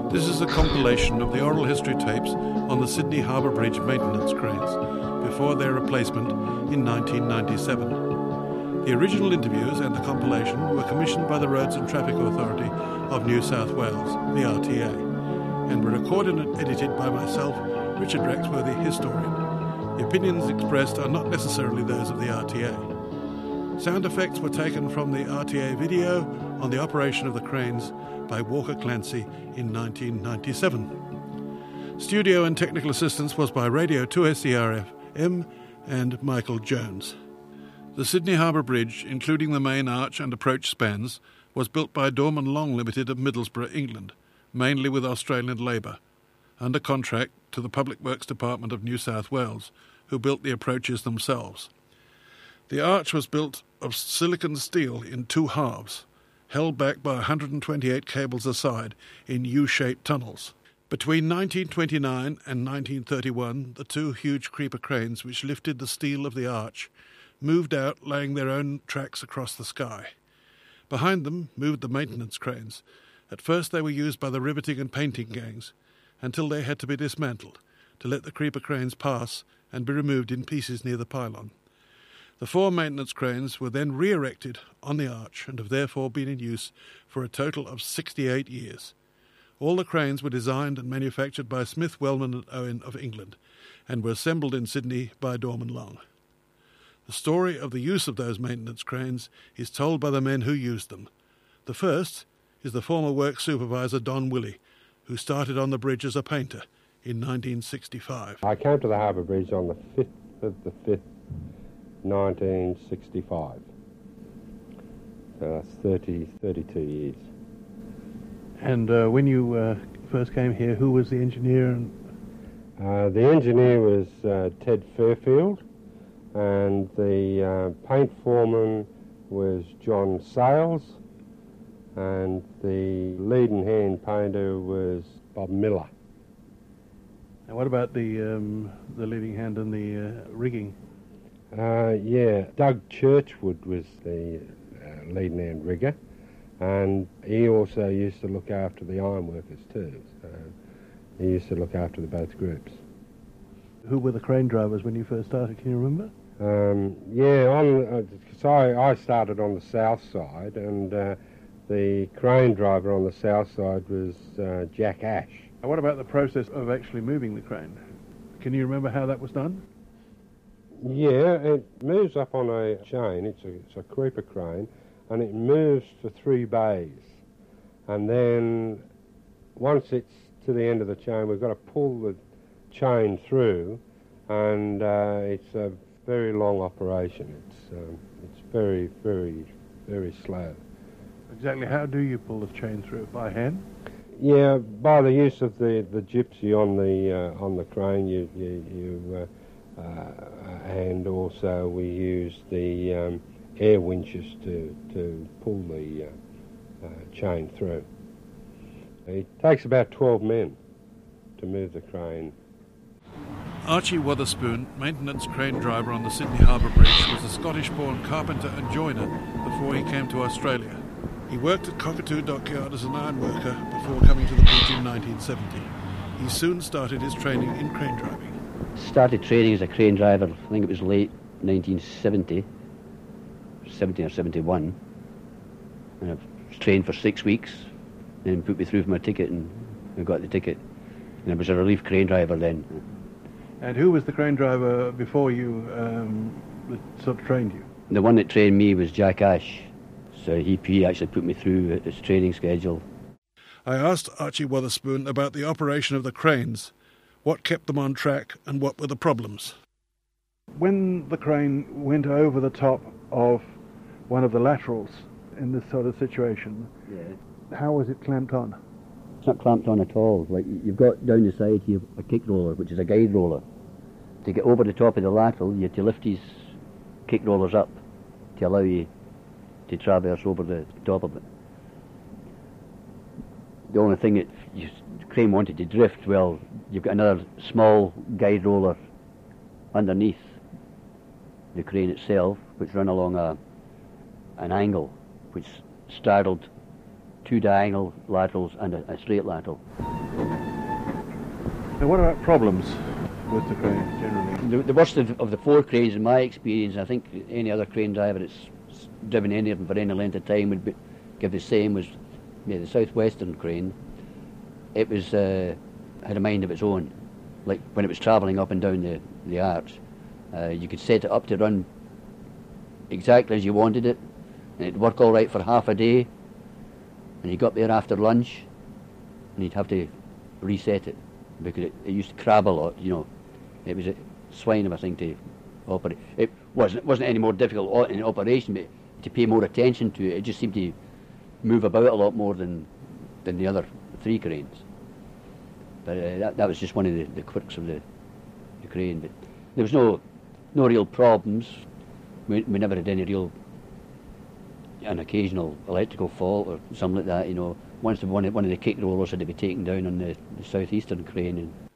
This is a compilation of the oral history tapes on the Sydney Harbour Bridge maintenance cranes before their replacement in 1997. The original interviews and the compilation were commissioned by the Roads and Traffic Authority of New South Wales, the RTA, and were recorded and edited by myself, Richard Rexworthy, historian. The opinions expressed are not necessarily those of the RTA. Sound effects were taken from the RTA video on the operation of the cranes by Walker Clancy in 1997. Studio and technical assistance was by Radio 2SER-FM and Michael Jones. The Sydney Harbour Bridge, including the main arch and approach spans, was built by Dorman Long Limited of Middlesbrough, England, mainly with Australian labour, under contract to the Public Works Department of New South Wales, who built the approaches themselves. The arch was built of silicon steel in two halves, held back by 128 cables a side in U-shaped tunnels. Between 1929 and 1931, the two huge creeper cranes which lifted the steel of the arch moved out, laying their own tracks across the sky. Behind them moved the maintenance cranes. At first they were used by the riveting and painting gangs, until they had to be dismantled to let the creeper cranes pass and be removed in pieces near the pylon. The four maintenance cranes were then re-erected on the arch and have therefore been in use for a total of 68 years. All the cranes were designed and manufactured by Smith, Wellman and Owen of England and were assembled in Sydney by Dorman Long. The story of the use of those maintenance cranes is told by the men who used them. The first is the former works supervisor Don Willey, who started on the bridge as a painter in 1965. I came to the Harbour Bridge on the 5th of the 5th, 1965. So that's 32 years. And when you first came here, who was the engineer? The engineer was Ted Fairfield, and the paint foreman was John Sales, and the lead and hand painter was Bob Miller. And what about the leading hand and the rigging? Doug Churchwood was the leading hand rigger, and he also used to look after the ironworkers too. So he used to look after the both groups. Who were the crane drivers when you first started? Can you remember? I started on the south side, and the crane driver on the south side was Jack Ash. And what about the process of actually moving the crane? Can you remember how that was done? Yeah, it moves up on a chain. It's a creeper crane, and it moves for 3 bays. And then once it's to the end of the chain, we've got to pull the chain through, and it's a very long operation. It's very, very, very slow. Exactly. How do you pull the chain through? By hand? Yeah, by the use of the gypsy on the crane, and also we use the air winches to pull the chain through. It takes about 12 men to move the crane. Archie Wotherspoon, maintenance crane driver on the Sydney Harbour Bridge, was a Scottish-born carpenter and joiner before he came to Australia. He worked at Cockatoo Dockyard as an ironworker before coming to the bridge in 1970. He soon started his training in crane driving. Started training as a crane driver, I think it was late 1970, 70 or 71. And I trained for 6 weeks, then put me through for my ticket, and I got the ticket. And I was a relief crane driver then. And who was the crane driver before you that sort of trained you? The one that trained me was Jack Ash. So he actually put me through his training schedule. I asked Archie Wotherspoon about the operation of the cranes, what kept them on track and what were the problems. When the crane went over the top of one of the laterals in this sort of situation, how was it clamped on? It's not clamped on at all. Like, you've got down the side here a kick roller, which is a guide roller. To get over the top of the lateral, you have to lift these kick rollers up to allow you to traverse over the top of it. The only thing that the crane wanted to drift, well, you've got another small guide roller underneath the crane itself, which run along an angle, which straddled 2 diagonal laterals and a straight lateral. Now, what about problems with the cranes generally? The worst of the four cranes, in my experience, I think any other crane driver that's driven any of them for any length of time would give the same, was the Southwestern crane. It was had a mind of its own. Like when it was travelling up and down the arch, you could set it up to run exactly as you wanted it, and it'd work all right for half a day, and you got there after lunch, and you'd have to reset it, because it used to crab a lot, you know. It was a swine of a thing to operate. It wasn't any more difficult in operation, but to pay more attention to it, it just seemed to move about a lot more than the other three cranes. But that was just one of the quirks of the crane. But there was no real problems. We never had any an occasional electrical fault or something like that, you know. Once one of the kick rollers had to be taken down on the southeastern crane, and